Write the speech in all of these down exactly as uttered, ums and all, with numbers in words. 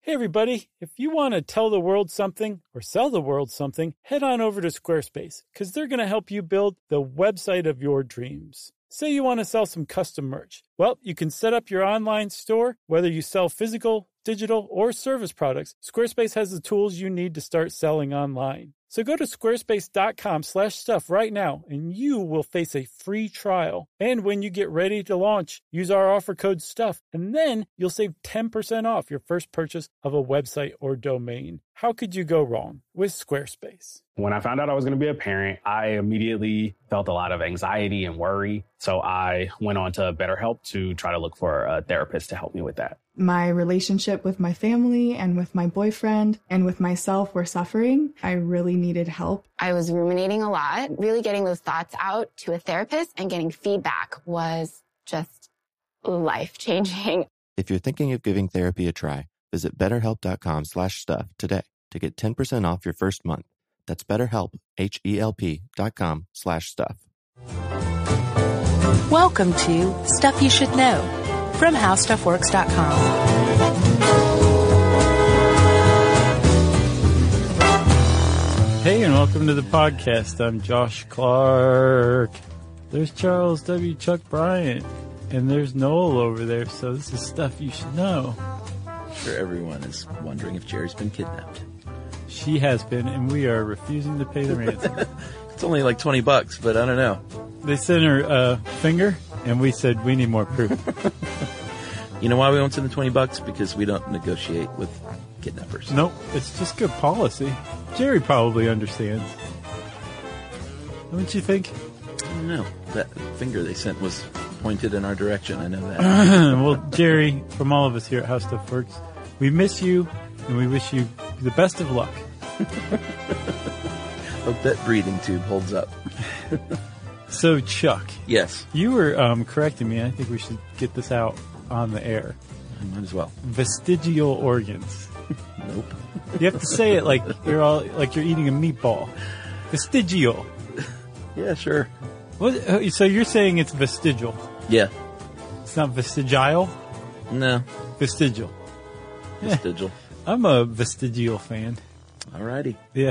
Hey everybody, if you want to tell the world something or sell the world something, head on over to Squarespace because they're going to help you build the website of your dreams. Say you want to sell some custom merch. Well, you can set up your online store, whether you sell physical, digital, or service products. Squarespace has the tools you need to start selling online. So go to squarespace.com slash stuff right now, and you will face a free trial. And when you get ready to launch, use our offer code STUFF, and then you'll save ten percent off your first purchase of a website or domain. How could you go wrong with Squarespace? When I found out I was going to be a parent, I immediately felt a lot of anxiety and worry. So I went on to BetterHelp to try to look for a therapist to help me with that. My relationship with my family and with my boyfriend and with myself were suffering. I really needed help. I was ruminating a lot. Really getting those thoughts out to a therapist and getting feedback was just life-changing. If you're thinking of giving therapy a try, visit betterhelp.com slash stuff today to get ten percent off your first month. That's BetterHelp, H-E-L-P dot com slash stuff. Welcome to Stuff You Should Know from how stuff works dot com. Hey, and welcome to the podcast. I'm Josh Clark. There's Charles W. Chuck Bryant, and there's Noel over there, so this is Stuff You Should Know. I'm sure everyone is wondering if Jerry's been kidnapped. She has been, and we are refusing to pay the ransom. It's only like twenty bucks, but I don't know. They sent her a finger, and we said we need more proof. You know why we won't send the twenty bucks? Because we don't negotiate with kidnappers. Nope, it's just good policy. Jerry probably understands. Don't you think? I don't know. That finger they sent was pointed in our direction. I know that. Well, Jerry, from all of us here at How Stuff Works, we miss you, and we wish you the best of luck. Hope that breathing tube holds up. So, Chuck. Yes. You were um, correcting me. I think we should get this out on the air. Might as well. Vestigial organs. Nope. You have to say it like you're all like you're eating a meatball. Vestigial. Yeah, sure. What? So you're saying it's vestigial? Yeah. It's not vestigial? No. Vestigial. Vestigial. Yeah. I'm a vestigial fan. Alrighty. Yeah.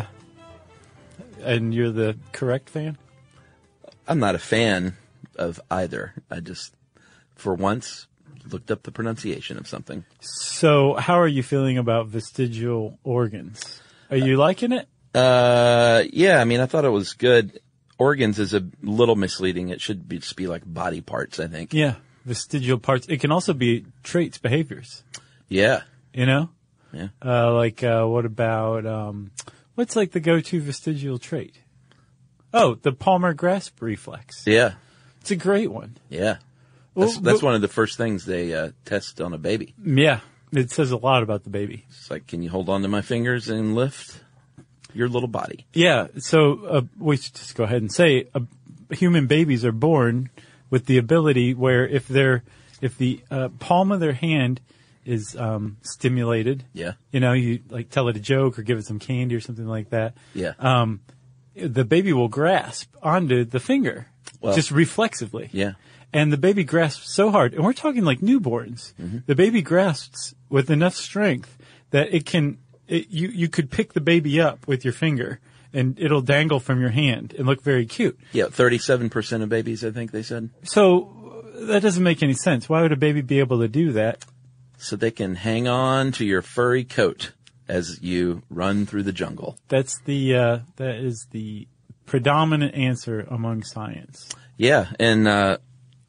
And you're the correct fan? I'm not a fan of either. I just, for once, looked up the pronunciation of something. So how are you feeling about vestigial organs? Are you uh, liking it? Uh, yeah, I mean, I thought it was good. Organs is a little misleading. It should be, just be like body parts, I think. Yeah, vestigial parts. It can also be traits, behaviors. Yeah. You know? Yeah. Uh, like, uh, what about, um, what's like the go-to vestigial trait? Oh, the Palmer grasp reflex. Yeah. It's a great one. Yeah. Well, that's that's but, one of the first things they uh, test on a baby. Yeah. It says a lot about the baby. It's like, can you hold on to my fingers and lift your little body? Yeah. So uh, we should just go ahead and say uh, human babies are born with the ability where if they're, if the uh, palm of their hand is um, stimulated. Yeah. You know, you like tell it a joke or give it some candy or something like that. Yeah. Um, the baby will grasp onto the finger well, just reflexively. Yeah. And the baby grasps so hard, and we're talking like newborns. Mm-hmm. The baby grasps with enough strength that it can, it, you, you could pick the baby up with your finger and it'll dangle from your hand and look very cute. Yeah. thirty-seven percent of babies, I think they said. So that doesn't make any sense. Why would a baby be able to do that? So they can hang on to your furry coat as you run through the jungle. That's the, uh, that is the predominant answer among science. Yeah. And, uh,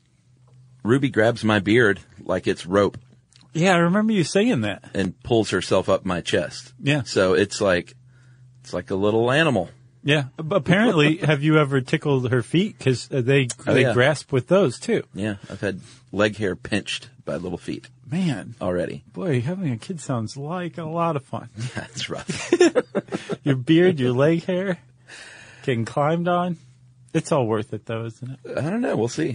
Ruby grabs my beard like it's rope. Yeah, I remember you saying that. And pulls herself up my chest. Yeah. So it's like, it's like a little animal. Yeah. Apparently, have you ever tickled her feet? Because they, oh, they yeah. grasp with those too. Yeah. I've had leg hair pinched by little feet. Man. Already. Boy, having a kid sounds like a lot of fun. Yeah, that's rough. Your beard, your leg hair, getting climbed on. It's all worth it though, isn't it? I don't know. We'll see.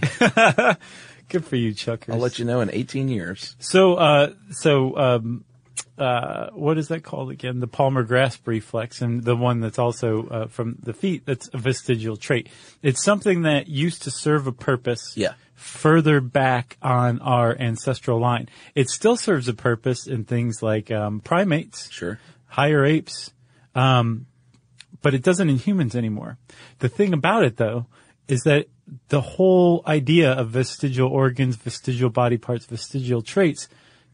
Good for you, Chuckers. I'll let you know in eighteen years. So, uh, so, um, uh, what is that called again? The Palmer grasp reflex, and the one that's also, uh, from the feet, that's a vestigial trait. It's something that used to serve a purpose. Yeah. further back on our ancestral line. It still serves a purpose in things like um, primates, Sure. higher apes, um, but it doesn't in humans anymore. The thing about it, though, is that the whole idea of vestigial organs, vestigial body parts, vestigial traits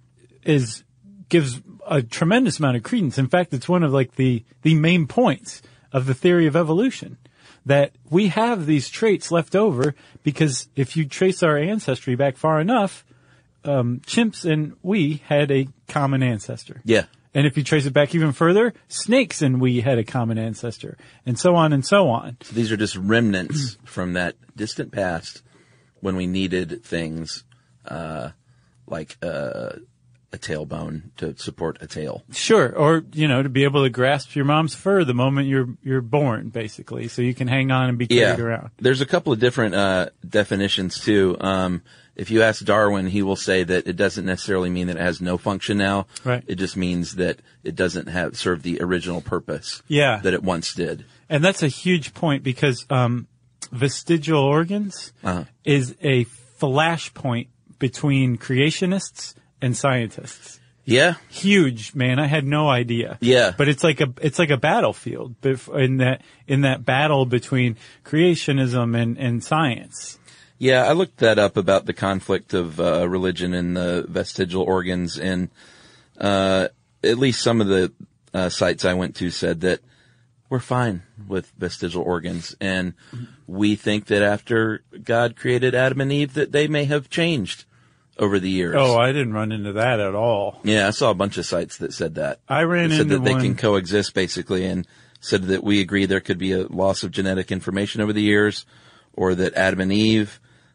is gives a tremendous amount of credence. In fact, it's one of like the the main points of the theory of evolution, that we have these traits left over because if you trace our ancestry back far enough, um, chimps and we had a common ancestor. Yeah. And if you trace it back even further, snakes and we had a common ancestor, and so on and so on. So these are just remnants from that distant past when we needed things uh, like uh, a tailbone to support a tail. Sure. Or, you know, to be able to grasp your mom's fur the moment you're you're born, basically, so you can hang on and be carried Yeah. around. There's a couple of different uh, definitions, too. Um, if you ask Darwin, he will say that it doesn't necessarily mean that it has no function now. Right. It just means that it doesn't have serve the original purpose Yeah. that it once did. And that's a huge point because um, vestigial organs Uh-huh. is a flashpoint between creationists and scientists. Yeah. Huge, man. I had no idea. Yeah. But it's like a it's like a battlefield bef- in that in that battle between creationism and, and science. Yeah, I looked that up about the conflict of uh, religion and the vestigial organs, and uh, at least some of the uh, sites I went to said that we're fine with vestigial organs, and we think that after God created Adam and Eve that they may have changed over the years. Oh, I didn't run into that at all. Yeah, I saw a bunch of sites that said that. I ran They said into that they one. can coexist, basically, and said that we agree there could be a loss of genetic information over the years, or that Adam and Eve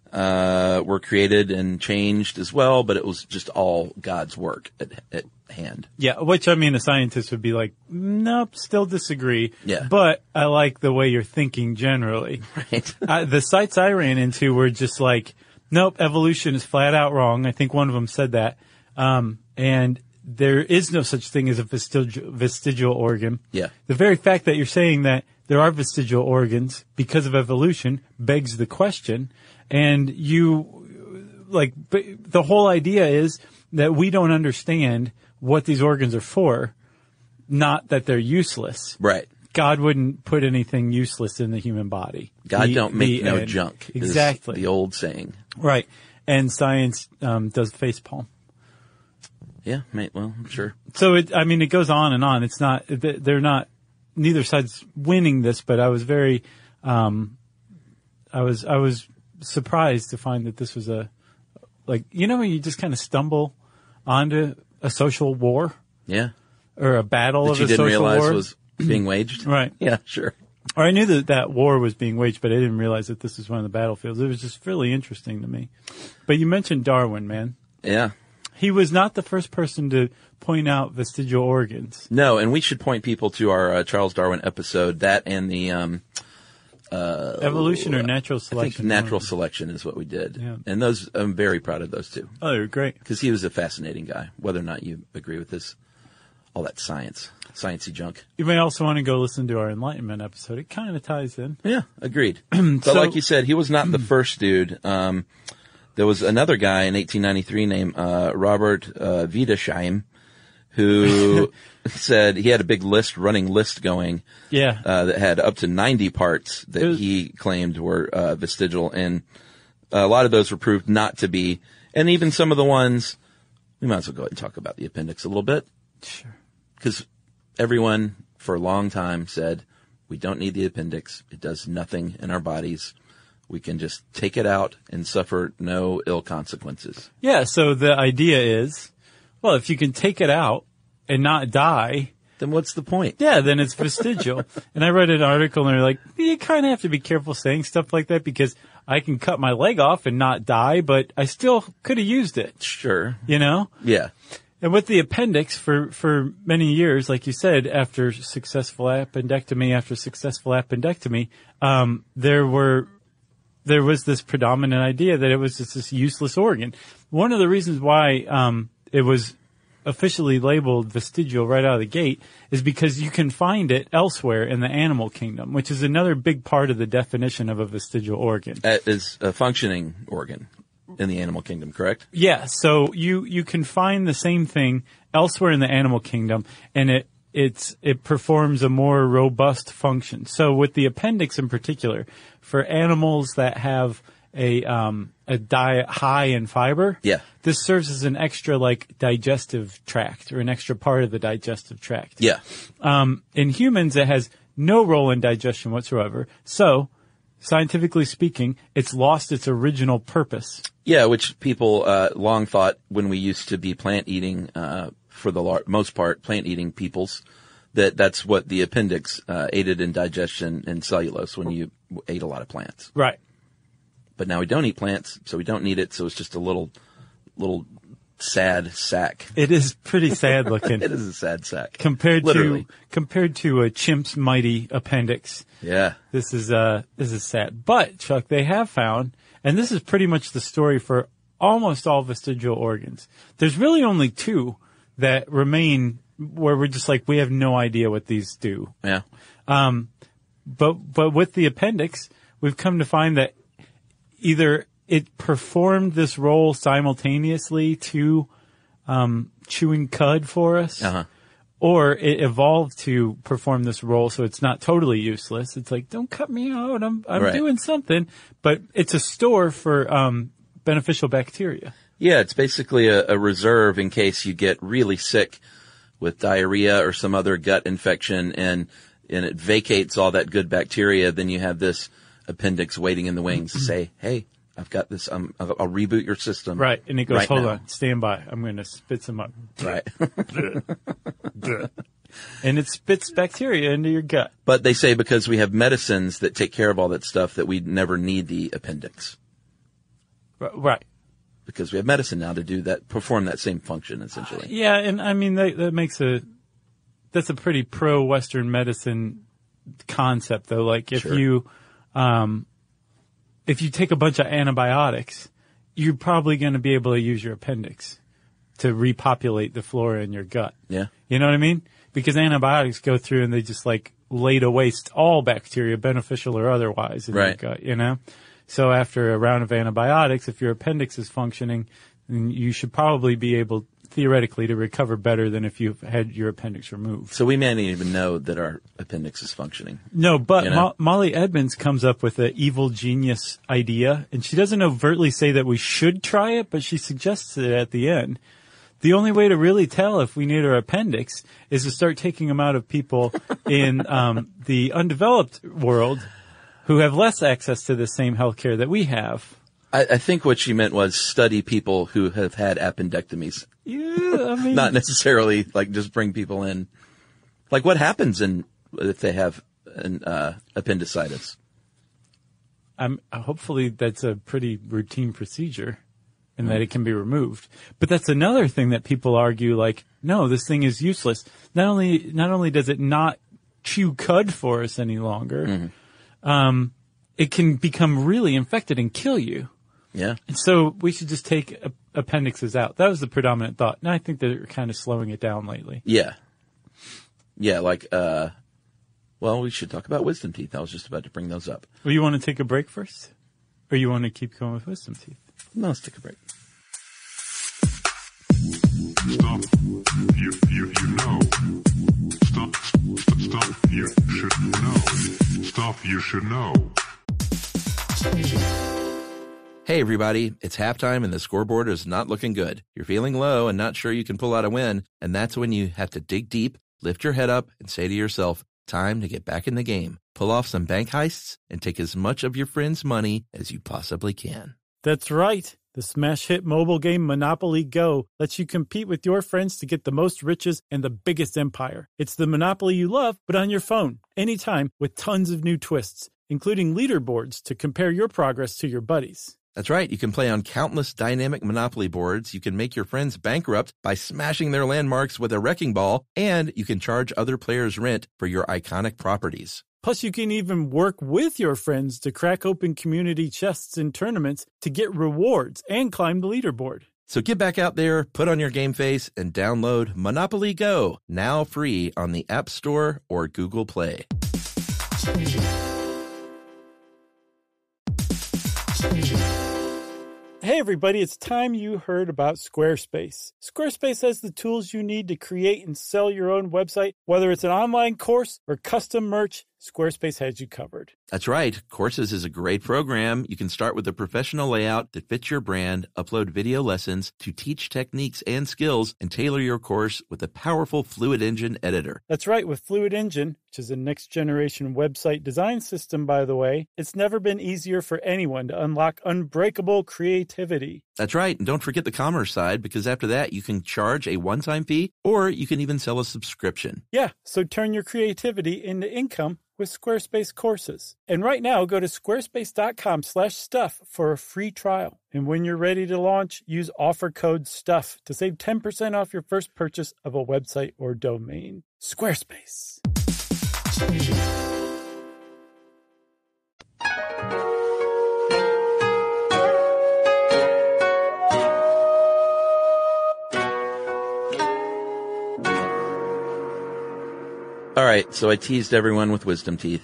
uh were created and changed as well, but it was just all God's work at, at hand. Yeah, which I mean, a scientist would be like, nope, still disagree. Yeah. But I like the way you're thinking generally. Right. uh, the sites I ran into were just like, nope, evolution is flat out wrong. I think one of them said that. Um, and there is no such thing as a vestigial, vestigial organ. Yeah. The very fact that you're saying that there are vestigial organs because of evolution begs the question. And you, like, b- the whole idea is that we don't understand what these organs are for, not that they're useless. Right. God wouldn't put anything useless in the human body. God The- don't make the no end. junk. is Exactly. the old saying. Right. And science um, does facepalm. Yeah, mate. Well, I'm sure. So it, I mean, it goes on and on. It's not, they're not, neither side's winning this, but I was very, um, I was, I was surprised to find that this was a, like, you know, when you just kind of stumble onto a social war Yeah. or a battle That of you a didn't social realize war. was being waged. Right. Yeah, sure. Or I knew that that war was being waged, but I didn't realize that this was one of the battlefields. It was just really interesting to me. But you mentioned Darwin, man. Yeah. He was not the first person to point out vestigial organs. No, and we should point people to our uh, Charles Darwin episode, that and the, um, Evolution or natural I think selection? natural selection is what we did. Yeah. And those, I'm very proud of those two. Oh, they're great. Because he was a fascinating guy, whether or not you agree with this, all that science, sciencey junk. You may also want to go listen to our Enlightenment episode. It kind of ties in. Yeah, agreed. But So- like you said, he was not the first dude. Um, there was another guy in eighteen ninety-three named uh, Robert uh, Wiedersheim who said he had a big list, running list going Yeah. uh, that had up to ninety parts that It was- he claimed were uh, vestigial, and a lot of those were proved not to be. And even some of the ones, we might as well go ahead and talk about the appendix a little bit. Sure. Because everyone for a long time said, we don't need the appendix. It does nothing in our bodies. We can just take it out and suffer no ill consequences. Yeah, so the idea is, well, if you can take it out and not die, Then what's the point? yeah, then it's vestigial. And I read an article and they're like, you kind of have to be careful saying stuff like that because I can cut my leg off and not die, but I still could have used it, Sure. you know? Yeah. And with the appendix, for, for many years, like you said, after successful appendectomy after successful appendectomy, um, there were, there was this predominant idea that it was just this useless organ. One of the reasons why, um, it was officially labeled vestigial right out of the gate is because you can find it elsewhere in the animal kingdom, which is another big part of the definition of a vestigial organ. That is a functioning organ. in the animal kingdom, correct? Yeah, so you, you can find the same thing elsewhere in the animal kingdom, and it it's it performs a more robust function. So with the appendix in particular, for animals that have a um, a diet high in fiber, yeah, this serves as an extra like digestive tract or an extra part of the digestive tract. Yeah. Um, in humans, it has no role in digestion whatsoever. So, scientifically speaking, it's lost its original purpose. Yeah, which people uh, long thought when we used to be plant-eating, uh, for the lar- most part, plant-eating peoples, that that's what the appendix uh, aided in digestion and cellulose when you ate a lot of plants. Right. But now we don't eat plants, so we don't need it, so it's just a little, little sad sack. It is pretty sad looking. It is a sad sack. Compared Literally. to, compared to a chimp's mighty appendix. Yeah. This is, uh, this is sad. But, Chuck, they have found, and this is pretty much the story for almost all vestigial organs. There's really only two that remain where we're just like, we have no idea what these do. Yeah. Um, but, but with the appendix, we've come to find that either it performed this role simultaneously to, um, chewing cud for us, Uh-huh. or it evolved to perform this role so it's not totally useless. It's like, don't cut me out. I'm, I'm Right. doing something. But it's a store for, um, beneficial bacteria. Yeah, it's basically a, a reserve in case you get really sick with diarrhea or some other gut infection, and and it vacates all that good bacteria. Then you have this appendix waiting in the wings to say, "Hey, I've got this. Um, I'll, I'll reboot your system." Right. And it goes, right hold now." on, stand by. I'm going to spit some up. Right. And it spits bacteria into your gut. But they say because we have medicines that take care of all that stuff that we never need the appendix, R- Right. because we have medicine now to do that, perform that same function essentially. Yeah. And I mean, that, that makes a, that's a pretty pro-Western medicine concept though. Like if Sure. you, um, if you take a bunch of antibiotics, you're probably going to be able to use your appendix to repopulate the flora in your gut. Yeah. You know what I mean? Because antibiotics go through and they just like lay to waste all bacteria, beneficial or otherwise, in Right. your gut, you know? So after a round of antibiotics, if your appendix is functioning, then you should probably be able, theoretically, to recover better than if you've had your appendix removed. So we may not even know that our appendix is functioning. No, but You know? Mo- Molly Edmonds comes up with an evil genius idea, and she doesn't overtly say that we should try it, but she suggests it at the end. The only way to really tell if we need our appendix is to start taking them out of people in um, the undeveloped world who have less access to the same healthcare that we have. I, I think what she meant was study people who have had appendectomies. Yeah, I mean, Not necessarily like just bring people in. Like what happens in if they have an uh, appendicitis? I'm, hopefully that's a pretty routine procedure and that it can be removed. But that's another thing that people argue, like, no, this thing is useless. Not only, not only does it not chew cud for us any longer, Mm-hmm. um, it can become really infected and kill you. Yeah. And so we should just take a- appendixes out. That was the predominant thought. And I think they're kind of slowing it down lately. Yeah. Yeah, like, uh, well, we should talk about wisdom teeth. I was just about to bring those up. Well, you want to take a break first? Or you want to keep going with wisdom teeth? No, let's take a break. Stuff you, you, you know. Stuff, st- stuff you should know. Stuff you should know. Hey, everybody. It's halftime and the scoreboard is not looking good. You're feeling low and not sure you can pull out a win. And that's when you have to dig deep, lift your head up, and say to yourself, time to get back in the game. Pull off some bank heists and take as much of your friends' money as you possibly can. That's right. The smash hit mobile game Monopoly Go lets you compete with your friends to get the most riches and the biggest empire. It's the Monopoly you love, but on your phone, anytime, with tons of new twists, including leaderboards to compare your progress to your buddies. That's right. You can play on countless dynamic Monopoly boards. You can make your friends bankrupt by smashing their landmarks with a wrecking ball, and you can charge other players rent for your iconic properties. Plus, you can even work with your friends to crack open community chests in tournaments to get rewards and climb the leaderboard. So get back out there, put on your game face, and download Monopoly Go, now free on the App Store or Google Play. Hey everybody, it's time you heard about Squarespace. Squarespace has the tools you need to create and sell your own website. Whether it's an online course or custom merch, Squarespace has you covered. That's right. Courses is a great program. You can start with a professional layout that fits your brand, upload video lessons to teach techniques and skills, and tailor your course with a powerful Fluid Engine editor. That's right. With Fluid Engine, which is a next-generation website design system, by the way, it's never been easier for anyone to unlock unbreakable creativity. That's right. And don't forget the commerce side, because after that, you can charge a one-time fee, or you can even sell a subscription. Yeah, so turn your creativity into income with Squarespace courses. And right now, go to squarespace.com slash stuff for a free trial. And when you're ready to launch, use offer code STUFF to save ten percent off your first purchase of a website or domain. Squarespace. All right, so I teased everyone with wisdom teeth.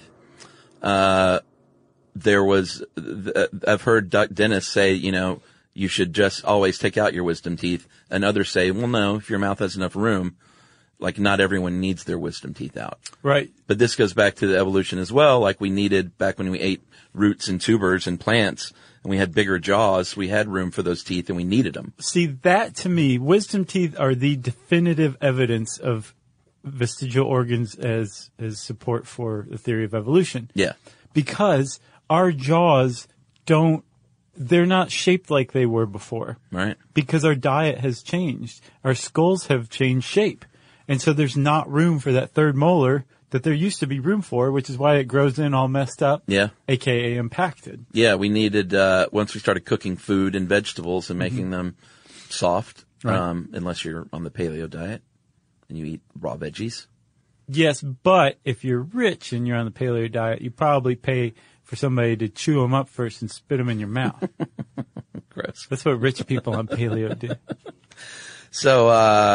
Uh, there was, I've heard Doc Dennis say, you know, you should just always take out your wisdom teeth. And others say, well, no, if your mouth has enough room, like not everyone needs their wisdom teeth out. Right. But this goes back to the evolution as well. Like we needed back when we ate roots and tubers and plants and we had bigger jaws, we had room for those teeth and we needed them. See, that to me, wisdom teeth are the definitive evidence of vestigial organs as as support for the theory of evolution. Yeah. Because our jaws don't, they're not shaped like they were before. Right. Because our diet has changed. Our skulls have changed shape. And so there's not room for that third molar that there used to be room for, which is why it grows in all messed up. Yeah. A K A impacted. Yeah, we needed, uh, once we started cooking food and vegetables and making mm-hmm. them soft, right. um, unless you're on the paleo diet. And you eat raw veggies? Yes, but if you're rich and you're on the paleo diet, you probably pay for somebody to chew them up first and spit them in your mouth. Gross. That's what rich people on paleo do. So,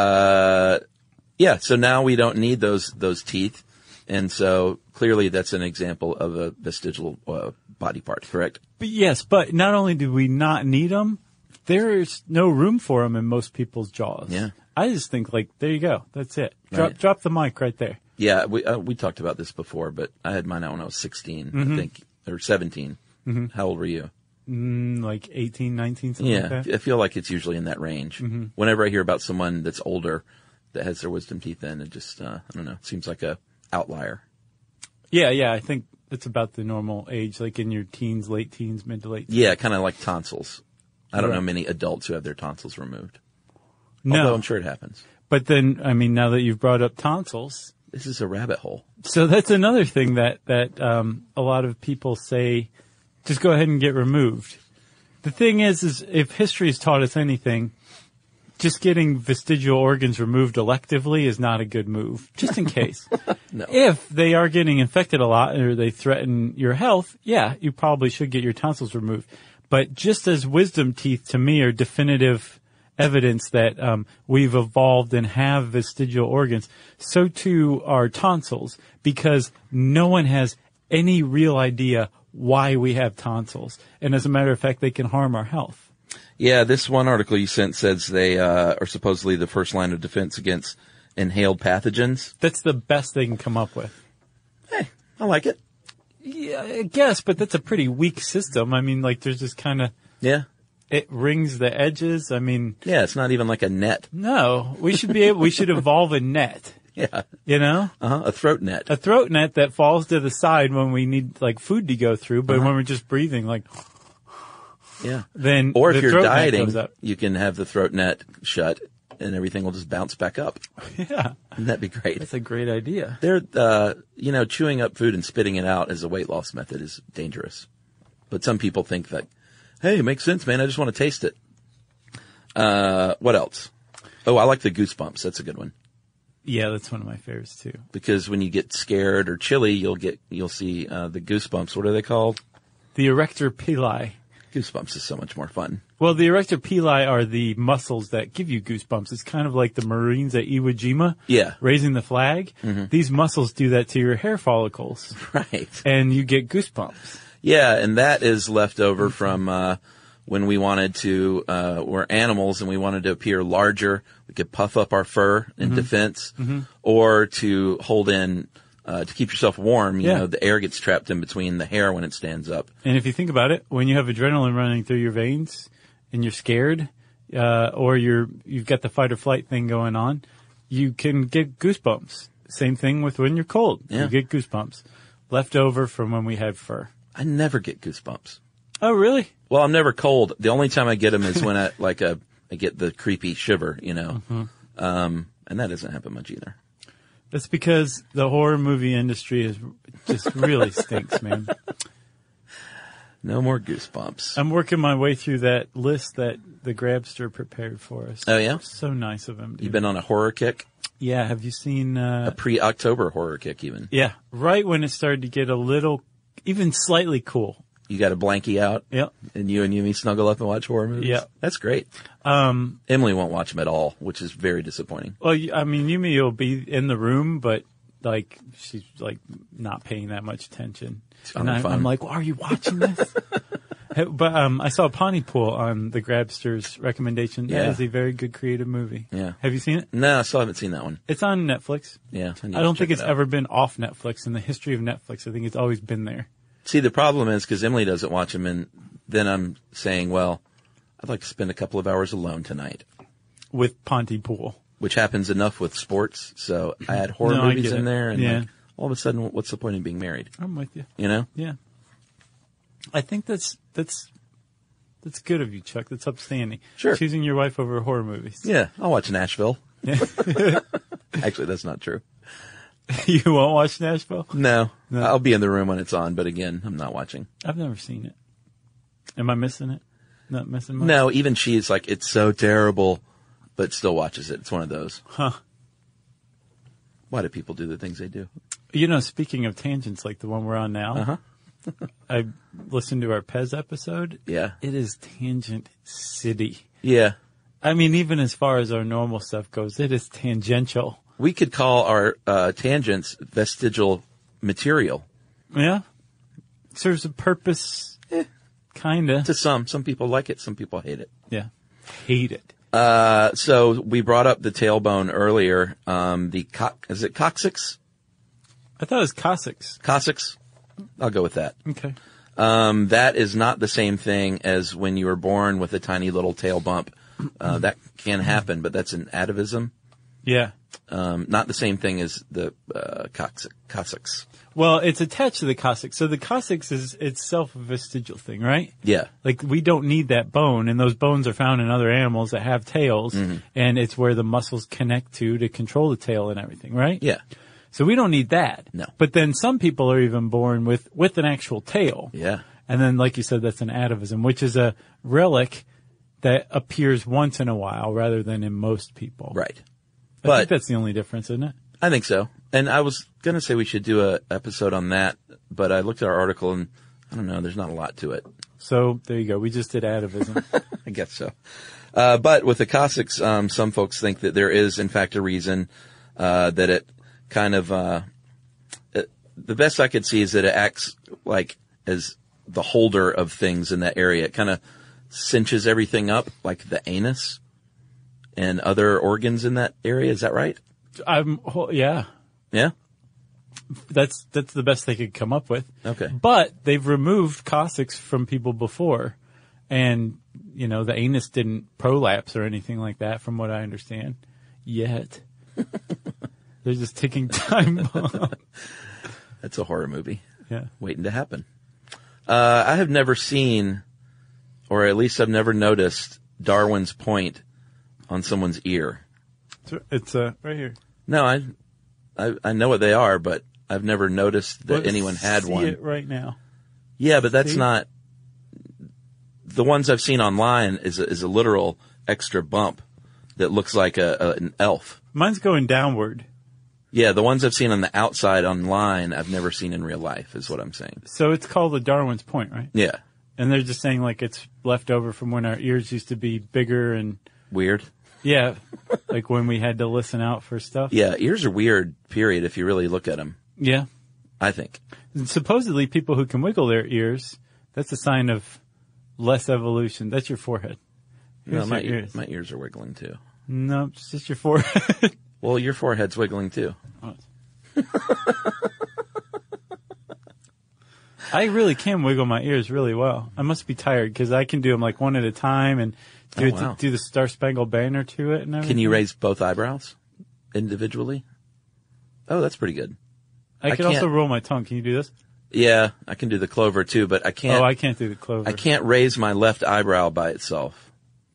uh, yeah, so now we don't need those, those teeth. And so clearly that's an example of a vestigial uh, body part, correct? But yes, but not only do we not need them, there's no room for them in most people's jaws. Yeah. I just think, like, there you go. That's it. Drop, right. drop the mic right there. Yeah, we uh, we talked about this before, but I had mine out when I was sixteen, mm-hmm. I think, or seventeen. Mm-hmm. How old were you? Mm, like eighteen, nineteen, something yeah, like that. I feel like it's usually in that range. Mm-hmm. Whenever I hear about someone that's older that has their wisdom teeth in, it just, uh, I don't know, seems like a outlier. Yeah, yeah, I think it's about the normal age, like in your teens, late teens, mid to late teens. Yeah, kind of like tonsils. I don't right. know many adults who have their tonsils removed. No. Although I'm sure it happens. But then, I mean, now that you've brought up tonsils. This is a rabbit hole. So that's another thing that, that, um, a lot of people say, just go ahead and get removed. The thing is, is if history has taught us anything, just getting vestigial organs removed electively is not a good move, just in case. No. If they are getting infected a lot or they threaten your health, yeah, you probably should get your tonsils removed. But just as wisdom teeth to me are definitive evidence that um, we've evolved and have vestigial organs, so too are tonsils, because no one has any real idea why we have tonsils. And as a matter of fact, they can harm our health. Yeah, this one article you sent says they uh, are supposedly the first line of defense against inhaled pathogens. That's the best they can come up with. Hey, I like it. Yeah, I guess, but that's a pretty weak system. I mean, like, there's just kind of... Yeah. It rings the edges. I mean... Yeah, it's not even like a net. No. We should be able... we should evolve a net. Yeah. You know? Uh-huh. A throat net. A throat net that falls to the side when we need, like, food to go through, but uh-huh. when we're just breathing, like... Yeah. Then or if the you're throat net dieting, goes up. you can have the throat net shut and everything will just bounce back up. Yeah. Wouldn't that be great? That's a great idea. They're, uh, you know, chewing up food and spitting it out as a weight loss method is dangerous. But some people think that, hey, it makes sense, man. I just want to taste it. Uh, what else? Oh, I like the goosebumps. That's a good one. Yeah, that's one of my favorites too. Because when you get scared or chilly, you'll get, you'll see, uh, the goosebumps. What are they called? The erector pili. Goosebumps is so much more fun. Well, the erector pili are the muscles that give you goosebumps. It's kind of like the Marines at Iwo Jima. Yeah. Raising the flag. Mm-hmm. These muscles do that to your hair follicles. Right. And you get goosebumps. Yeah, and that is left over from, uh, when we wanted to, uh, we're animals and we wanted to appear larger. We could puff up our fur in Mhm. defense, Mhm. or to hold in, uh, to keep yourself warm. You Yeah. know, the air gets trapped in between the hair when it stands up. And if you think about it, when you have adrenaline running through your veins and you're scared, uh, or you're, you've got the fight or flight thing going on, you can get goosebumps. Same thing with when you're cold. Yeah. You get goosebumps. Left over from when we had fur. I never get goosebumps. Oh, really? Well, I'm never cold. The only time I get them is when I, like a, I get the creepy shiver, you know. Mhm. Um, and that doesn't happen much either. That's because the horror movie industry is just really stinks, man. No more goosebumps. I'm working my way through that list that the Grabster prepared for us. Oh, yeah? So nice of him. Dude. You've been on a horror kick? Yeah. Have you seen, uh, A pre-October horror kick even. yeah, right when it started to get a little, even slightly cool. You got a blankie out? Yep. And you and Yumi snuggle up and watch horror movies? Yep. That's great. Um, Emily won't watch them at all, which is very disappointing. well, you- I mean, Yumi will be in the room, but like, she's like not paying that much attention. on And her I, phone. I'm like, well, are you watching this? Hey, but, um, I saw Pontypool on the Grabster's recommendation. That Yeah. is a very good creative movie. Yeah. Have you seen it? No, I still haven't seen that one. It's on Netflix. Yeah. I need don't to think check it's it out. ever been off Netflix in the history of Netflix. I think it's always been there. See, the problem is because Emily doesn't watch them, and then I'm saying, well, I'd like to spend a couple of hours alone tonight, With Pontypool. which happens enough with sports. So I had horror No, I movies get in it. there, and Yeah. like, all of a sudden, what's the point of being married? I'm with you. You know? Yeah. I think that's, that's, that's good of you, Chuck. That's upstanding. Sure. Choosing your wife over horror movies. Yeah, I'll watch Nashville. Yeah. Actually, that's not true. You won't watch Nashville? No, No. I'll be in the room when it's on, but again, I'm not watching. I've never seen it. Am I missing it? Not missing much? No, even she's like, it's so terrible, but still watches it. It's one of those. Huh. Why do people do the things they do? You know, speaking of tangents like the one we're on now, Uh-huh. I listened to our Pez episode. Yeah. It is tangent city. Yeah. I mean, even as far as our normal stuff goes, it is tangential. We could call our uh, tangents vestigial material. Yeah. Serves a purpose. Eh. Kinda. To some. Some people like it. Some people hate it. Yeah. Hate it. Uh, so we brought up the tailbone earlier. Um, the co- is it coccyx? I thought it was Cossacks. Coccyx? I'll go with that. Okay. Um, that is not the same thing as when you were born with a tiny little tail bump. Uh, that can happen, but that's an atavism. Yeah. Um, not the same thing as the, uh, coccyx. coccyx. Well, it's attached to the Cossacks. So the Cossacks is itself a vestigial thing, right? Yeah. Like, we don't need that bone, and those bones are found in other animals that have tails, Mhm. and it's where the muscles connect to to control the tail and everything, right? Yeah. So we don't need that. No. But then some people are even born with, with an actual tail. Yeah. And then, like you said, that's an atavism, which is a relic that appears once in a while rather than in most people. Right. I But- think that's the only difference, isn't it? I think so. And I was going to say we should do a episode on that, but I looked at our article and I don't know, there's not a lot to it. So there you go. We just did atavism. I guess so. Uh, but with the Cossacks, um, some folks think that there is, in fact, a reason, uh, that it kind of, uh, it, the best I could see is that it acts like as the holder of things in that area. It kind of cinches everything up, like the anus and other organs in that area. Is that right? I'm, yeah. Yeah? That's, that's the best they could come up with. Okay. But they've removed Cossacks from people before. And, you know, the anus didn't prolapse or anything like that from what I understand. Yet. They're just ticking time bomb. That's a horror movie. Yeah. Waiting to happen. Uh, I have never seen, or at least I've never noticed, Darwin's point on someone's ear. It's, it's uh, right here. No, I, I, I know what they are, but I've never noticed that Let's anyone had see one. it right now. Yeah, but that's See? not, the ones I've seen online is a, is a literal extra bump that looks like a, a an elf. Mine's going downward. Yeah, the ones I've seen on the outside online, I've never seen in real life, is what I'm saying. So it's called the Darwin's Point, right? Yeah. And they're just saying like it's left over from when our ears used to be bigger and Weird. yeah, like when we had to listen out for stuff. Yeah, ears are weird, period, if you really look at them, Yeah. I think. And supposedly people who can wiggle their ears, that's a sign of less evolution. That's your forehead. No, Here's my, your ear, ears. my ears are wiggling too. No, it's just your forehead. Well, your forehead's wiggling too. Oh. I really can wiggle my ears really well. I must be tired because I can do them like one at a time and do Oh, it wow. to, do the Star Spangled Banner to it and everything. Can you raise both eyebrows individually? Oh, that's pretty good. I I can also can't- roll my tongue. Can you do this? Yeah, I can do the clover too, but I can't. Oh, I can't do the clover. I can't raise my left eyebrow by itself,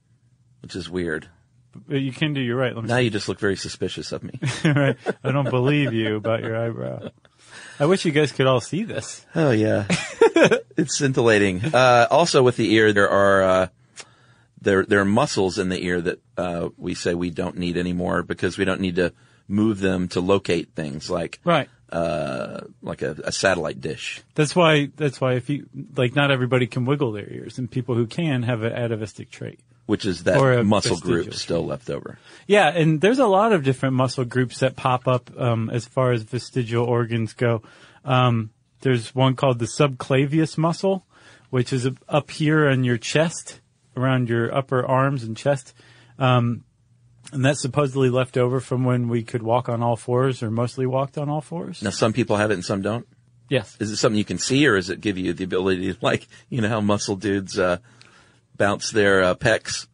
which is weird. But you can do your right. Let me Now you just look very suspicious of me. see. Right. I don't believe you about your eyebrow. I wish you guys could all see this. Oh yeah, it's scintillating. Uh, also, with the ear, there are uh, there there are muscles in the ear that uh, we say we don't need anymore because we don't need to move them to locate things like Right. uh, like a, a satellite dish. That's why, that's why if you, like not everybody can wiggle their ears and people who can have an atavistic trait. Which is Or a that muscle vestigial group still left over. Yeah, and there's a lot of different muscle groups that pop up um, as far as vestigial organs go. Um, there's one called the subclavius muscle, which is up here on your chest, around your upper arms and chest. Um, and that's supposedly left over from when we could walk on all fours or mostly walked on all fours. Now, some people have it and some don't. Yes. Is it something you can see, or does it give you the ability to, like, you know how muscle dudes uh, bounce their uh, pecs?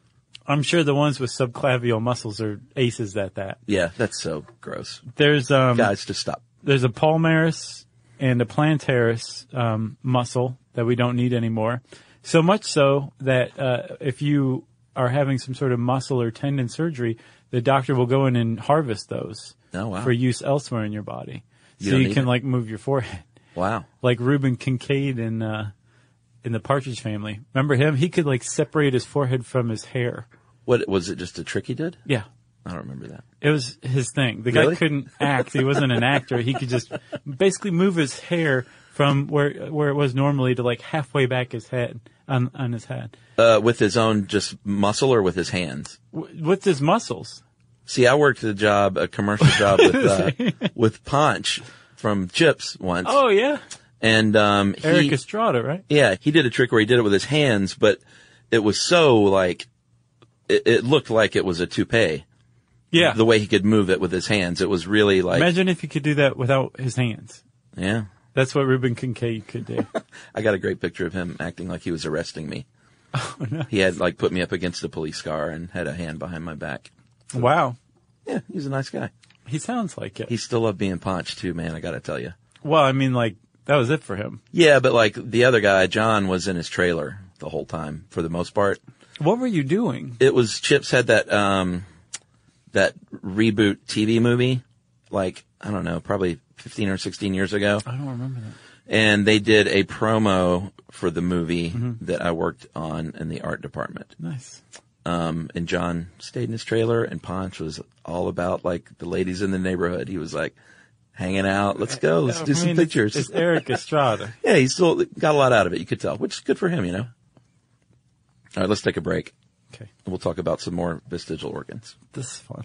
I'm sure the ones with subclavial muscles are aces at that. Yeah, that's so gross. There's um, Guys, just stop. There's a palmaris and a plantaris um, muscle that we don't need anymore. So much so that uh, if you are having some sort of muscle or tendon surgery, the doctor will go in and harvest those Oh, wow. for use elsewhere in your body. You So don't you need can it. like move your forehead. Wow. Like Reuben Kincaid in uh, in the Partridge Family. Remember him? He could like separate his forehead from his hair. What, was it just a trick he did? Yeah. I don't remember that. It was his thing. The Really? guy couldn't act. He wasn't an actor. He could just basically move his hair from where where it was normally to like halfway back his head on on his head Uh, with his own just muscle or with his hands? w- with his muscles. See, I worked a job, a commercial job with, uh, with Ponch from Chips once. Oh yeah, And, um, he, Eric Estrada, right? yeah, he did a trick where he did it with his hands, but it was so like, it, it looked like it was a toupee. Yeah. The way he could move it with his hands. It was really like, Imagine if he could do that without his hands. yeah. That's what Reuben Kincaid could do. I got a great picture of him acting like he was arresting me. Oh, no. He had like put me up against a police car and had a hand behind my back. Wow, Yeah, he's a nice guy. he sounds like it. He still loved being Ponch too, man. I got to tell you. Well, I mean, like that was it for him. Yeah, but like the other guy, John, was in his trailer the whole time for the most part. What were you doing? It was Chips had that um that reboot T V movie, like I don't know, probably fifteen or sixteen years ago, I don't remember that. and they did a promo for the movie Mm-hmm. that I worked on in the art department. Nice. Um, and John stayed in his trailer, and Ponch was all about like the ladies in the neighborhood. He was like hanging out. Let's go. Let's I do mean, some it's- pictures. It's Eric Estrada. Yeah, he still got a lot out of it. You could tell, which is good for him, you know. All right, let's take a break. Okay, We'll talk about some more vestigial organs. this is fun.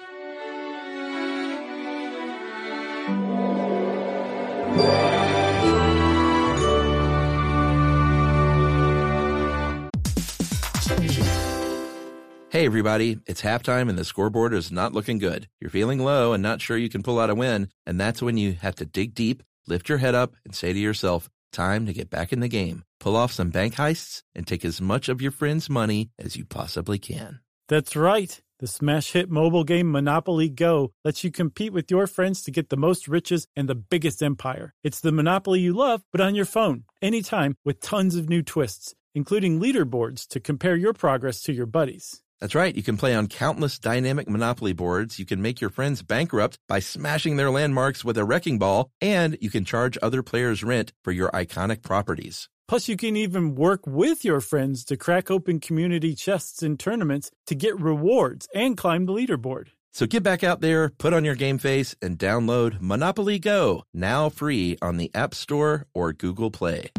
Hey everybody, it's halftime and the scoreboard is not looking good. You're feeling low and not sure you can pull out a win, and that's when you have to dig deep, lift your head up, and say to yourself, time to get back in the game. Pull off some bank heists and take as much of your friends' money as you possibly can. That's right. The smash hit mobile game Monopoly Go lets you compete with your friends to get the most riches and the biggest empire. It's the Monopoly you love, but on your phone, anytime, with tons of new twists, including leaderboards to compare your progress to your buddies. That's right. You can play on countless dynamic Monopoly boards. You can make your friends bankrupt by smashing their landmarks with a wrecking ball, and you can charge other players rent for your iconic properties. Plus, you can even work with your friends to crack open community chests in tournaments to get rewards and climb the leaderboard. So get back out there, put on your game face, and download Monopoly Go, now free on the App Store or Google Play.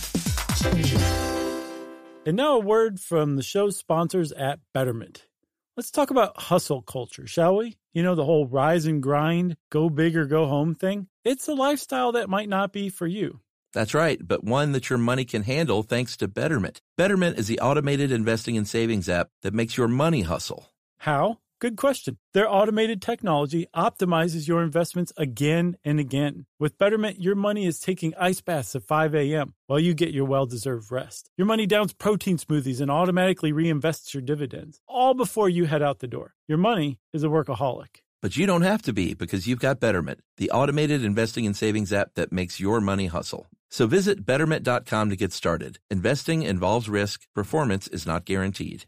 And now a word from the show's sponsors at Betterment. Let's talk about hustle culture, shall we? You know, the whole rise and grind, go big or go home thing. It's a lifestyle that might not be for you. That's right, but one that your money can handle thanks to Betterment. Betterment is the automated investing and savings app that makes your money hustle. How? Good question. Their automated technology optimizes your investments again and again. With Betterment, your money is taking ice baths at five a.m. while you get your well-deserved rest. Your money downs protein smoothies and automatically reinvests your dividends, all before you head out the door. Your money is a workaholic. But you don't have to be, because you've got Betterment, the automated investing and savings app that makes your money hustle. So visit betterment dot com to get started. Investing involves risk. Performance is not guaranteed.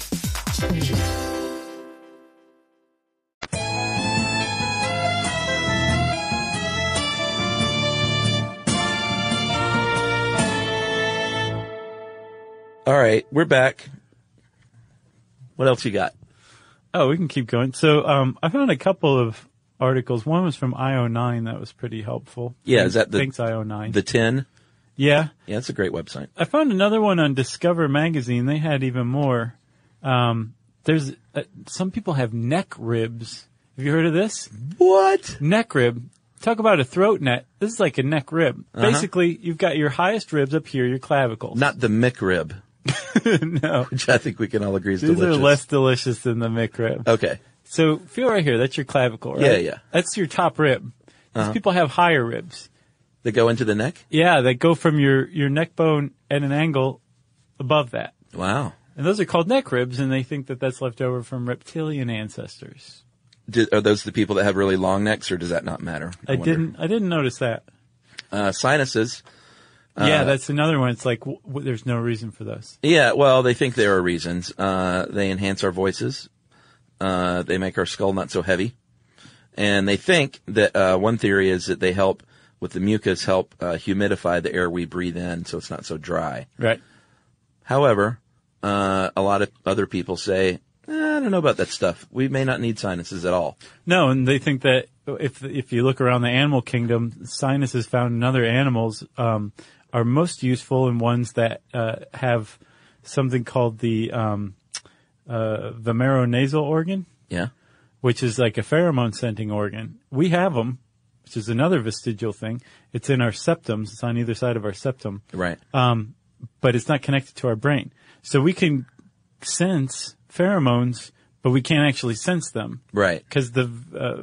All right, we're back. What else you got? Oh, we can keep going. So um, I found a couple of articles. One was from I O nine that was pretty helpful. Yeah, Thanks, is that the, Thanks, I O nine. The ten? Yeah. Yeah, it's a great website. I found another one on Discover Magazine. They had even more. Um, there's uh, some people have neck ribs. Have you heard of this? What? Neck rib. Talk about a throat net. This is like a neck rib. Uh-huh. Basically, you've got your highest ribs up here, your clavicles. Not the McRib. No. Which I think we can all agree is These delicious. are less delicious than the McRib. Okay. So feel right here. That's your clavicle, right? Yeah, yeah. That's your top rib. These Uh-huh. people have higher ribs. They go into the neck? Yeah, they go from your, your neck bone at an angle above that. Wow. And those are called neck ribs, and they think that that's left over from reptilian ancestors. Did, are those the people that have really long necks, or does that not matter? I, I didn't. I didn't notice that. Uh, sinuses. Yeah, uh, that's another one. It's like w- w- there's no reason for those. Yeah, well, they think there are reasons. Uh, they enhance our voices. Uh, they make our skull not so heavy. And they think that, uh, one theory is that they help with the mucus, help, uh, humidify the air we breathe in so it's not so dry. Right. However, uh, a lot of other people say, eh, I don't know about that stuff. We may not need sinuses at all. No, and they think that if if you look around the animal kingdom, sinuses found in other animals um, are most useful in ones that uh, have something called the um, uh, vomeronasal organ. Yeah. Which is like a pheromone scenting organ. We have them, which is another vestigial thing. It's in our septums. It's on either side of our septum. Right. Um, but it's not connected to our brain. So we can sense pheromones, but we can't actually sense them. Right. Because the uh,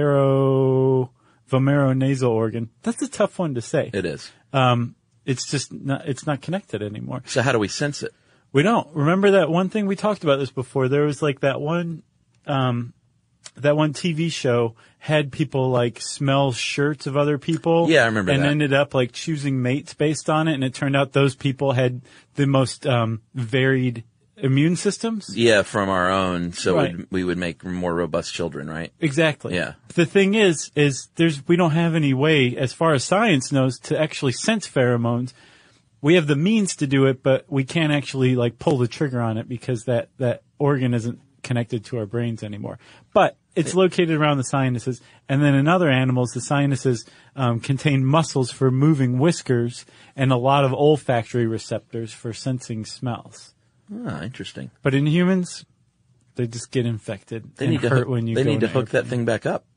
vero, vomeronasal organ, that's a tough one to say. It is. Um, it's just not, it's not connected anymore. So how do we sense it? We don't. Remember that one thing we talked about this before? There was like that one, um, that one T V show had people like smell shirts of other people. Yeah, I remember and that. ended up like choosing mates based on it. And it turned out those people had the most, um, varied immune systems. Yeah, from our own. So Right. we'd, we would make more robust children, right? Exactly. Yeah. The thing is, is there's, we don't have any way, as far as science knows, to actually sense pheromones. We have the means to do it, but we can't actually like pull the trigger on it because that, that organ isn't connected to our brains anymore. But it's located around the sinuses. And then in other animals, the sinuses um, contain muscles for moving whiskers and a lot of olfactory receptors for sensing smells. Ah, interesting. But in humans, they just get infected They and need to hurt hook, when you they go need in to an hook that airplane. thing back up.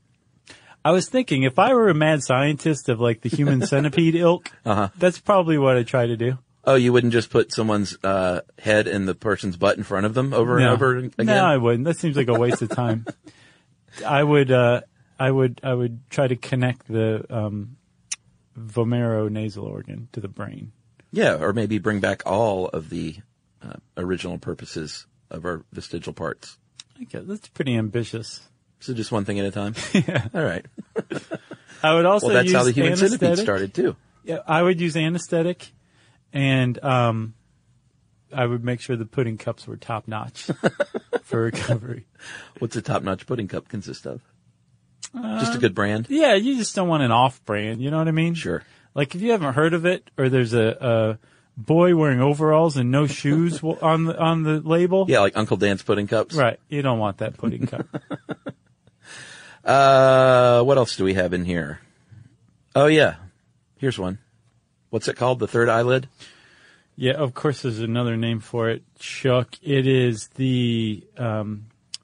I was thinking, if I were a mad scientist of like the human centipede ilk, Uh-huh. that's probably what I'd try to do. Oh, you wouldn't just put someone's uh, head in the person's butt in front of them over no. and over again? No, I wouldn't. That seems like a waste of time. I would, uh, I would, I would try to connect the um, vomeronasal organ to the brain. Yeah, or maybe bring back all of the uh, original purposes of our vestigial parts. I guess that's pretty ambitious. So just one thing at a time? Yeah. All right. I would also well, that's use how the human anesthetic. centipede started, too. Yeah, I would use anesthetic, and um, I would make sure the pudding cups were top notch for recovery. What's a top-notch pudding cup consist of? Uh, just a good brand? Yeah, you just don't want an off brand, you know what I mean? Sure. Like if you haven't heard of it, or there's a, a boy wearing overalls and no shoes on the on the label. Yeah, like Uncle Dan's pudding cups. Right. You don't want that pudding cup. uh, what else do we have in here? Oh, yeah. Here's one. What's it called? The third eyelid? Yeah, of course there's another name for it, Chuck. It is the um,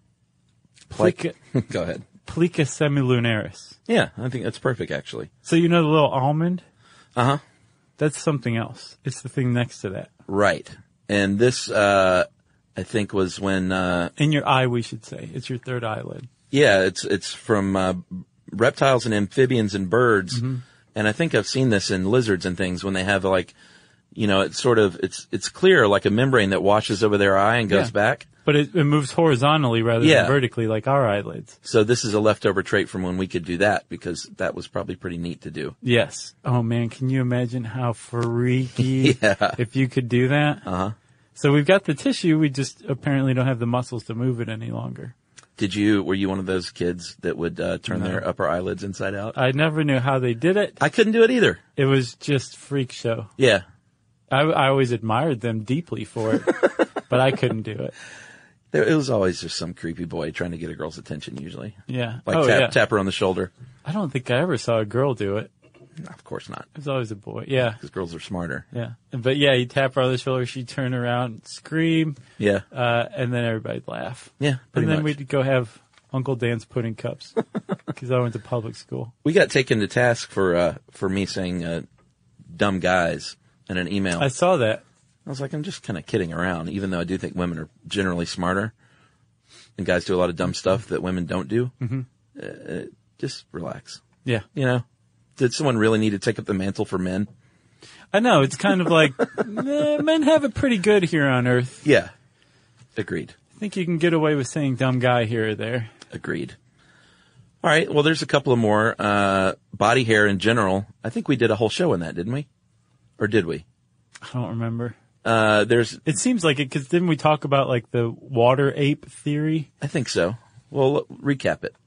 Like, Plica, go ahead. Plica semilunaris. Yeah, I think that's perfect, actually. So you know the little almond? Uh-huh. That's something else. It's the thing next to that. Right. And this, uh, I think was when, uh, In your eye, we should say. It's your third eyelid. yeah, it's, it's from, uh, reptiles and amphibians and birds. Mm-hmm. And I think I've seen this in lizards and things when they have like, you know, it's sort of, it's, it's clear like a membrane that washes over their eye and goes Yeah. back. But it, it moves horizontally rather Yeah. than vertically like our eyelids. So this is a leftover trait from when we could do that because that was probably pretty neat to do. Yes. Oh man, can you imagine how freaky Yeah. if you could do that? Uh-huh. So we've got the tissue, we just apparently don't have the muscles to move it any longer. Did you, were you one of those kids that would, uh, turn No. their upper eyelids inside out? I never knew how they did it. I couldn't do it either. It was just freak show. Yeah. I, I always admired them deeply for it, but I couldn't do it. There, it was always just some creepy boy trying to get a girl's attention usually. Yeah. Like oh, tap, yeah. tap her on the shoulder. I don't think I ever saw a girl do it. No, of course not. It was always a boy. Yeah. Because girls are smarter. Yeah. But yeah, you tap her on the shoulder, she'd turn around, scream, Yeah. uh, and then everybody'd laugh. Yeah, pretty And then much. we'd go have Uncle Dan's pudding cups because I went to public school. We got taken to task for, uh, for me saying, uh, dumb guys in an email. I saw that. I was like, I'm just kind of kidding around, even though I do think women are generally smarter and guys do a lot of dumb stuff that women don't do. Mm-hmm. Uh, just relax. Yeah. You know, did someone really need to take up the mantle for men? I know. It's kind of like eh, men have it pretty good here on Earth. Yeah. Agreed. I think you can get away with saying dumb guy here or there. Agreed. All right. Well, there's a couple of more. Uh, body hair in general. I think we did a whole show on that, didn't we? Or did we? I don't remember. Uh, there's, It seems like it because didn't we talk about like the water ape theory? I think so. Well, l- recap it.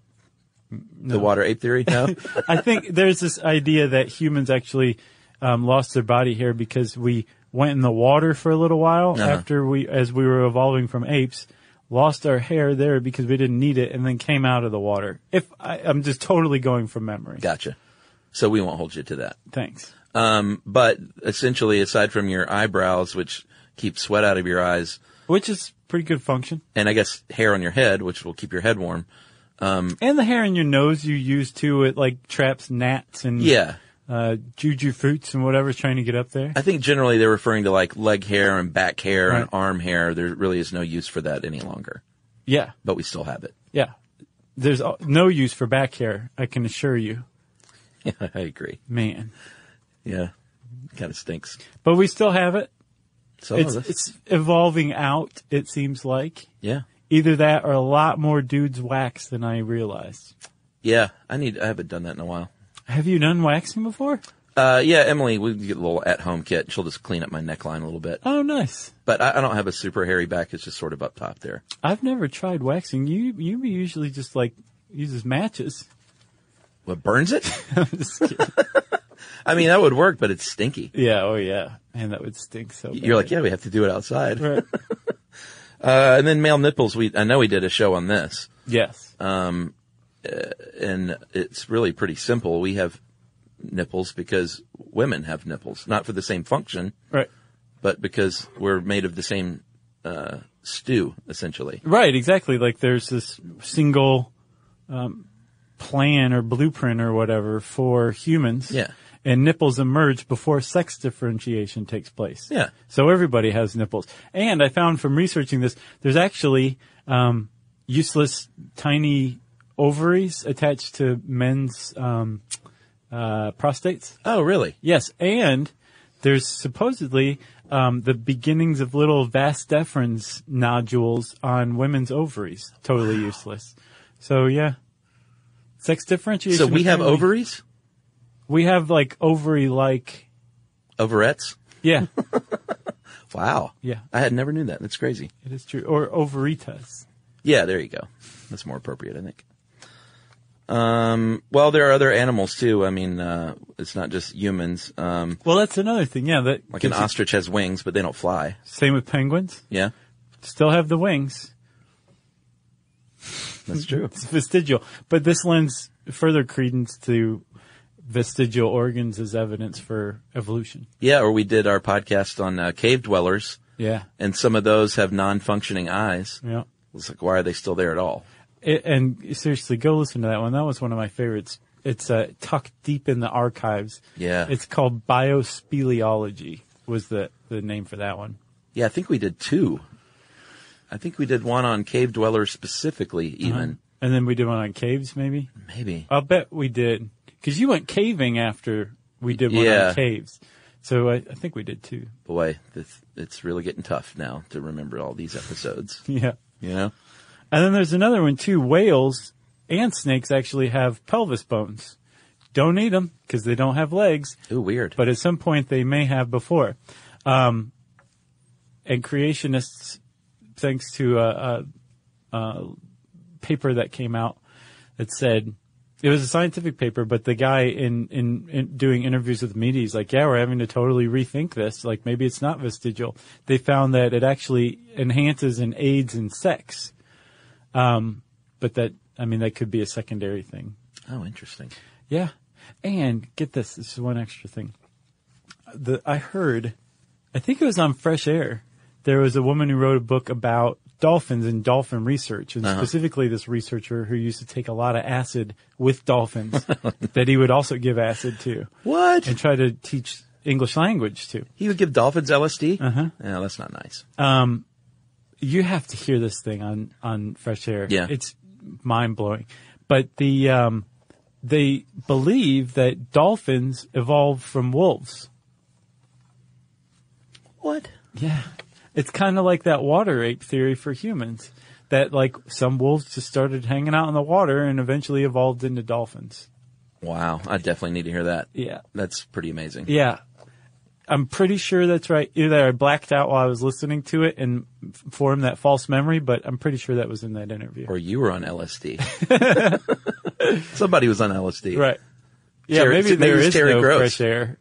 The water ape theory? No? I think there's this idea that humans actually um, lost their body hair because we went in the water for a little while Uh-huh. after we, as we were evolving from apes, lost our hair there because we didn't need it, and then came out of the water. If I, I'm just totally going from memory. Gotcha. So we won't hold you to that. Thanks. Um, but essentially, aside from your eyebrows, which keep sweat out of your eyes, Which is pretty good function. and I guess hair on your head, which will keep your head warm. Um, And the hair in your nose you use too. It like traps gnats and yeah. uh, juju fruits and whatever's trying to get up there. I think generally they're referring to like leg hair and back hair Right. and arm hair. There really is no use for that any longer, Yeah, but we still have it. yeah. There's uh, no use for back hair, I can assure you, Yeah, I agree. man. Yeah. Kind of stinks. But we still have it. So It's this- it's evolving out. It seems like yeah. either that or a lot more dudes wax than I realized. Yeah. I need, I haven't done that in a while. Have you done waxing before? Uh, yeah, Emily, we get a little at-home kit. She'll just clean up my neckline a little bit. Oh, nice. But I, I don't have a super hairy back. It's just sort of up top there. I've never tried waxing. You you usually just like uses matches. What, burns it? I'm just kidding. I mean, that would work, but it's stinky. Yeah. Oh, yeah. Man, that would stink so bad. You're like, yeah, we have to do it outside. Right. Uh, and then male nipples, we, I know we did a show on this. Yes. Um, uh, and it's really pretty simple. We have nipples because women have nipples, not for the same function, Right. but because we're made of the same, uh, stew, essentially. Right. Exactly. Like there's this single um, plan or blueprint or whatever for humans. Yeah. And nipples emerge before sex differentiation takes place. Yeah. So everybody has nipples. And I found from researching this, there's actually um, useless tiny ovaries attached to men's um, uh, prostates. Oh, really? Yes, and there's supposedly um, the beginnings of little vas deferens nodules on women's ovaries. Totally useless. So yeah, sex differentiation. So we have apparently- ovaries? We have like ovary-like. Ovarettes? Yeah, Wow. yeah, I had never knew that. That's crazy. it is true. Or ovaritas. Yeah, there you go. That's more appropriate, I think. Um, well, there are other animals too. I mean, uh, it's not just humans. Um, Well, that's another thing. Yeah, that like an gives you- ostrich has wings, but they don't fly. Same with penguins. Yeah, Still have the wings. that's true. It's vestigial. But this lends further credence to vestigial organs as evidence for evolution. Yeah, or we did our podcast on uh, cave dwellers. Yeah. And some of those have non-functioning eyes. Yeah. It's like, why are they still there at all? It, and seriously, go listen to that one. That was one of my favorites. It's uh, tucked deep in the archives. Yeah. It's called Biospeleology was the, the name for that one. Yeah, I think we did two. I think we did one on cave dwellers specifically, even. Uh-huh. And then we did one on caves, maybe? Maybe. I'll bet we did. Because you went caving after we did one Yeah. on caves. So I, I think we did two. Boy, it's, it's really getting tough now to remember all these episodes. Yeah. You know? And then there's another one, too. Whales and snakes actually have pelvis bones. Don't need them because they don't have legs. Ooh, weird. But at some point they may have before. Um, and creationists, thanks to a, a, a paper that came out that said, it was a scientific paper, but the guy in, in, in doing interviews with the media, he's like, yeah, we're having to totally rethink this. Like, maybe it's not vestigial. They found that it actually enhances and aids in sex. Um, but that, I mean, that could be a secondary thing. Oh, interesting. Yeah. And get this, this is one extra thing. The, I heard, I think it was on Fresh Air, there was a woman who wrote a book about dolphins and dolphin research, and Uh-huh. specifically this researcher who used to take a lot of acid with dolphins that he would also give acid to. What? And try to teach English language to. He would give dolphins L S D? Uh-huh. Yeah, that's not nice. Um, you have to hear this thing on, on Fresh Air. Yeah. It's mind-blowing. But the, um, they believe that dolphins evolved from wolves. What? Yeah. It's kind of like that water ape theory for humans. That, like, some wolves just started hanging out in the water and eventually evolved into dolphins. Wow. I definitely need to hear that. Yeah. That's pretty amazing. Yeah. I'm pretty sure that's right. Either I blacked out while I was listening to it and formed that false memory, but I'm pretty sure that was in that interview. Or you were on L S D. Somebody was on L S D. Right. Yeah, Terry- maybe maybe there it's is Terry no Gross. fresh air.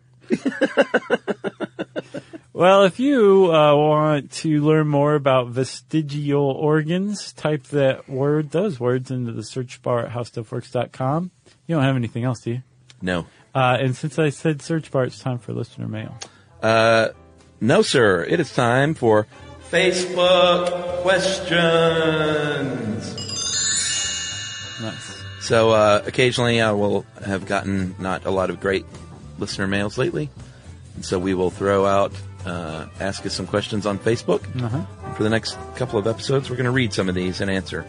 Well, if you uh, want to learn more about vestigial organs, type that word, those words into the search bar at how stuff works dot com. You don't have anything else, do you? No. Uh, and since I said search bar, it's time for listener mail. Uh, no, sir. It is time for Facebook questions. Nice. So, uh, occasionally I will have gotten not a lot of great listener mails lately. And so we will throw out, uh, ask us some questions on Facebook. Uh-huh. For the next couple of episodes, we're going to read some of these and answer.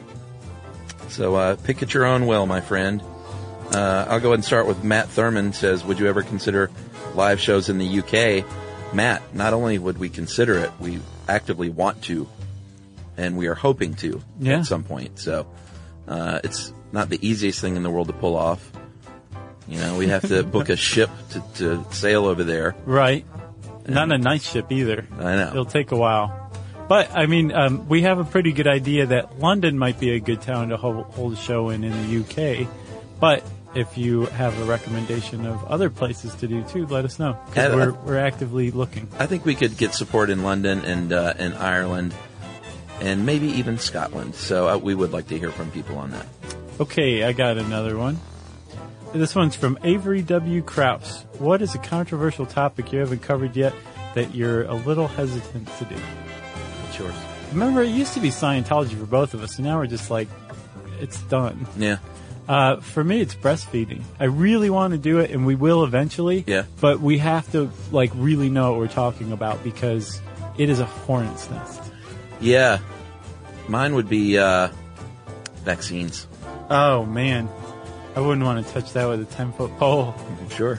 So, uh, pick at your own will, my friend. Uh, I'll go ahead and start with Matt Thurman says, would you ever consider live shows in the U K? Matt, not only would we consider it, we actively want to, and we are hoping to Yeah. at some point. So, uh, it's not the easiest thing in the world to pull off. You know, we have to book a ship to, to sail over there. Right. Not a nice ship either. I know. It'll take a while. But, I mean, um, we have a pretty good idea that London might be a good town to hold, hold a show in in the U K. But if you have a recommendation of other places to do too, let us know. 'Cause And, uh, we're, we're actively looking. I think we could get support in London and uh, in Ireland and maybe even Scotland. So uh, we would like to hear from people on that. Okay, I got another one. This one's from Avery W. Krause. What is a controversial topic you haven't covered yet that you're a little hesitant to do? What's yours? Remember, it used to be Scientology for both of us, and now we're just like, it's done. Yeah. Uh, for me, it's breastfeeding. I really want to do it, and we will eventually. Yeah. But we have to, like, really know what we're talking about because it is a hornet's nest. Yeah. Mine would be uh, vaccines. Oh, man. I wouldn't want to touch that with a ten-foot pole. Sure.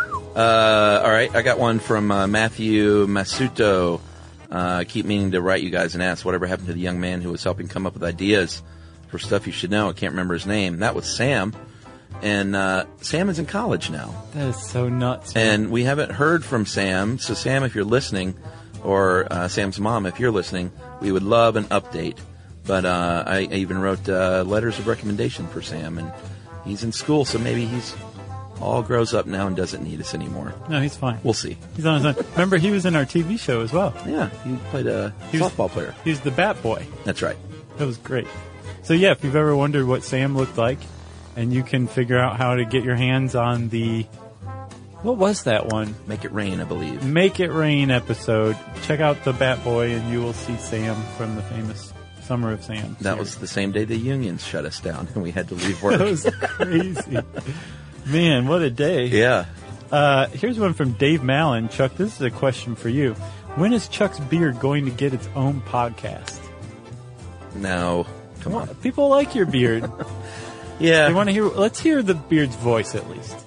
Uh, all right. I got one from uh, Matthew Masuto. Uh, keep meaning to write you guys and ask whatever happened to the young man who was helping come up with ideas for stuff you should know. I can't remember his name. That was Sam. And uh, Sam is in college now. That is so nuts. man. And we haven't heard from Sam. So, Sam, if you're listening, or uh, Sam's mom, if you're listening, we would love an update. But uh, I, I even wrote uh, letters of recommendation for Sam. And he's in school, so maybe he's all grows up now and doesn't need us anymore. No, he's fine. We'll see. He's on his own. Remember, he was in our T V show as well. Yeah, he played a He was- softball player. He was the Bat Boy. That's right. That was great. So, yeah, if you've ever wondered what Sam looked like, And you can figure out how to get your hands on the, what was that one? Make It Rain, I believe. Make It Rain episode. Check out the Bat Boy and you will see Sam from the famous Summer of Sam. That was the same day the unions shut us down and we had to leave work. That was crazy. Man, what a day. Yeah. Uh, here's one from Dave Mallon. Chuck, this is a question for you. When is Chuck's Beard going to get its own podcast? No. Come well, on. People like your beard. Yeah. They want to hear, let's hear the beard's voice at least.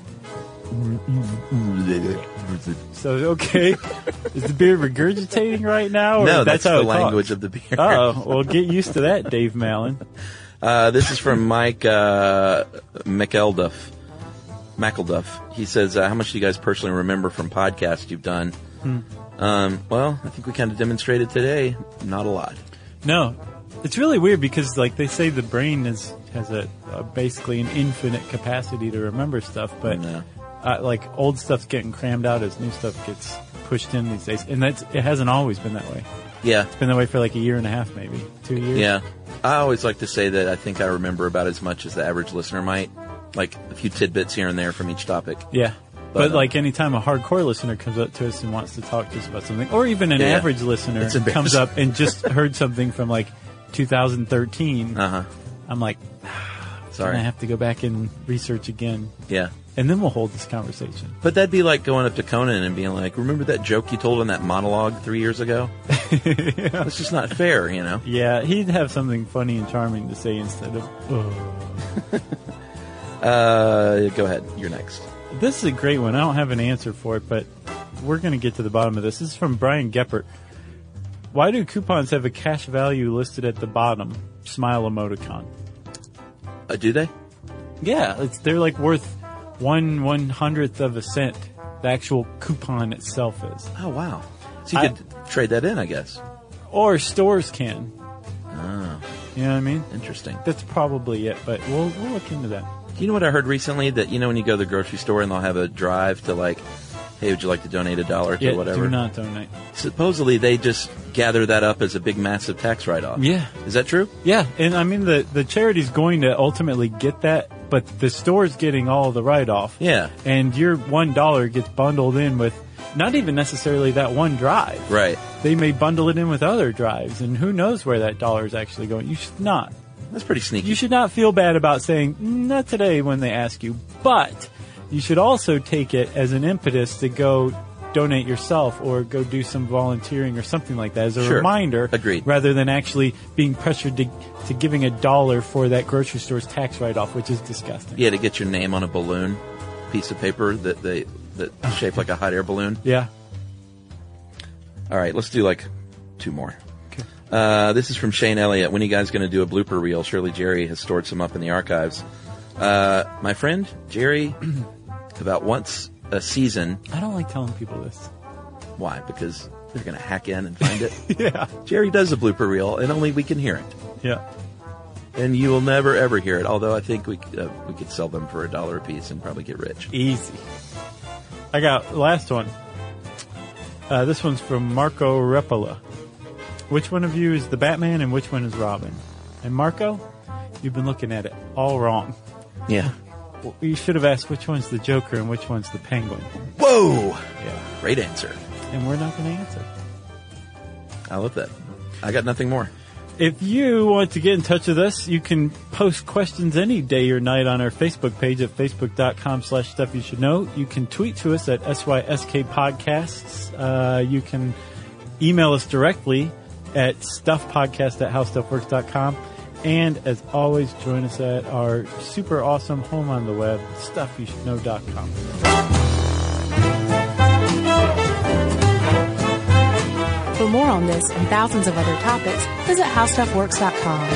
So, okay. Is the beard regurgitating right now? Or no, that's, that's how the it language talks? of the beard. Oh, well, get used to that, Dave Mallon. Uh, this is from Mike uh, McElduff. McElduff. He says, uh, how much do you guys personally remember from podcasts you've done? Hmm. Um, well, I think we kind of demonstrated today. Not a lot. No. It's really weird because, like, they say the brain is has a, a basically an infinite capacity to remember stuff, but No. uh, like old stuff's getting crammed out as new stuff gets pushed in these days, and that's it hasn't always been that way. Yeah. It's been that way for like a year and a half, maybe two years. Yeah. I always like to say that I think I remember about as much as the average listener might. Like a few tidbits here and there from each topic. Yeah. But, But, um, like anytime a hardcore listener comes up to us and wants to talk to us about something, or even an Yeah. average listener It's comes embarrassing. up and just heard something from like two thousand thirteen, Uh-huh. I'm like, Sorry. I have to go back and research again. Yeah. And then we'll hold this conversation. But that'd be like going up to Conan and being like, remember that joke you told in that monologue three years ago? Yeah. That's just not fair, you know? Yeah, he'd have something funny and charming to say instead of, oh. Uh, go ahead. You're next. This is a great one. I don't have an answer for it, but we're going to get to the bottom of this. This is from Brian Geppert. Why do coupons have a cash value listed at the bottom? Smile emoticon. Uh, do they? Yeah, it's they're like worth one one hundredth of a cent. The actual coupon itself is. Oh, wow. So you I- could trade that in, I guess. Or stores can. Oh, You know what I mean? interesting. That's probably it, but we'll we'll look into that. You know what I heard recently? That, you know, when you go to the grocery store and they'll have a drive to like, hey, would you like to donate a dollar to Yeah, whatever? do not donate. Supposedly they just gather that up as a big, massive tax write-off. Yeah. Is that true? Yeah, and I mean the the charity's going to ultimately get that, but the store's getting all the write-off. Yeah. And your one dollar gets bundled in with not even necessarily that one drive. Right. They may bundle it in with other drives, and who knows where that dollar is actually going. You should not. That's pretty sneaky. You should not feel bad about saying, "Mm, not today," when they ask you, but you should also take it as an impetus to go donate yourself or go do some volunteering or something like that as a Sure. reminder. Agreed. Rather than actually being pressured to, to giving a dollar for that grocery store's tax write-off, which is disgusting. Yeah, to get your name on a balloon, piece of paper that they that shaped like a hot air balloon. Yeah. All right, let's do like two more. Uh, this is from Shane Elliott. When are you guys going to do a blooper reel? Surely Jerry has stored some up in the archives. Uh, my friend, Jerry, about once a season. I don't like telling people this. Why? Because they're going to hack in and find it. Yeah. Jerry does a blooper reel, and only we can hear it. Yeah. And you will never, ever hear it, although I think we, uh, we could sell them for a dollar a piece and probably get rich. Easy. I got the last one. Uh, this one's from Marco Repola. Which one of you is the Batman and which one is Robin? And Marco, you've been looking at it all wrong. Yeah. Well, you should have asked which one's the Joker and which one's the Penguin. Whoa! Yeah. Great answer. And we're not going to answer. I love that. I got nothing more. If you want to get in touch with us, you can post questions any day or night on our Facebook page at facebook.com slash stuff you should know. You can tweet to us at S Y S K Podcasts. Uh, you can email us directly at stuffpodcast at howstuffworks dot com. And as always, join us at our super awesome home on the web, stuff you should know dot com. For more on this and thousands of other topics, visit how stuff works dot com.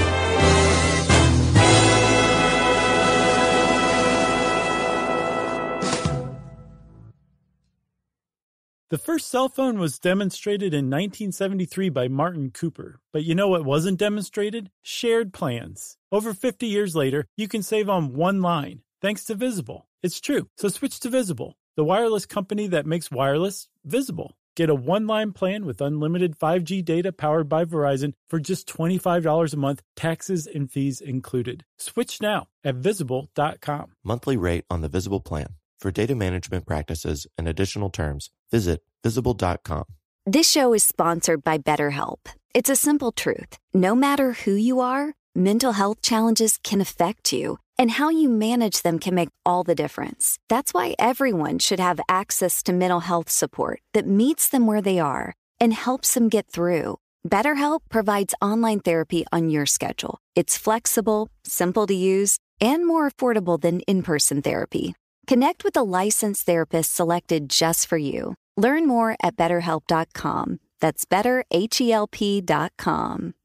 The first cell phone was demonstrated in nineteen seventy-three by Martin Cooper. But you know what wasn't demonstrated? Shared plans. Over fifty years later, you can save on one line, thanks to Visible. It's true. So switch to Visible, the wireless company that makes wireless visible. Get a one-line plan with unlimited five G data powered by Verizon for just twenty-five dollars a month, taxes and fees included. Switch now at Visible dot com. Monthly rate on the Visible plan. For data management practices and additional terms, visit Visible dot com. This show is sponsored by BetterHelp. It's a simple truth. No matter who you are, mental health challenges can affect you, and how you manage them can make all the difference. That's why everyone should have access to mental health support that meets them where they are and helps them get through. BetterHelp provides online therapy on your schedule. It's flexible, simple to use, and more affordable than in-person therapy. Connect with a licensed therapist selected just for you. Learn more at better help dot com. That's better H E L P dot com.